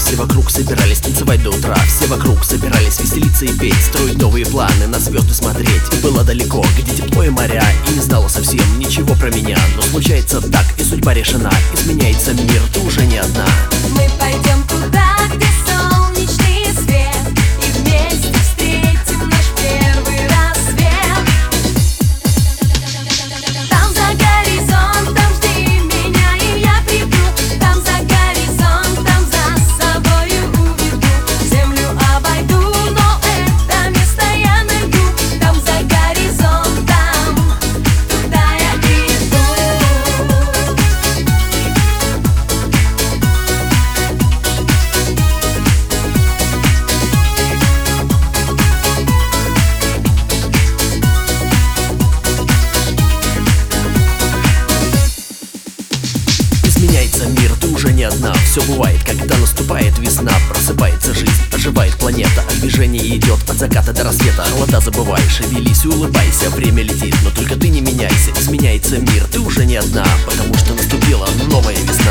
Все вокруг собирались танцевать до утра. Все вокруг собирались веселиться и петь, строить новые планы, на звезды смотреть. И было далеко, где тепло и моря, и не знала совсем ничего про меня. Но случается так, и судьба решена. Изменяется мир, ты уже не одна. Мы пойдем туда, где солнечный свет, и вместе встретим наш первый рассвет. Там за горизонтом жди меня, и я приду. Там за горизонтом за собою уведу. Землю обойду, но это место я найду. Там за горизонтом, туда я иду. Изменяется мир, ты уже не одна. Все бывает, когда наступает весна. Просыпается жизнь, оживает планета, а движение идет от заката до рассвета. Холода забывай, шевелись и улыбайся. Время летит, но только ты не меняйся. Изменяется мир, ты уже не одна, потому что наступила новая весна.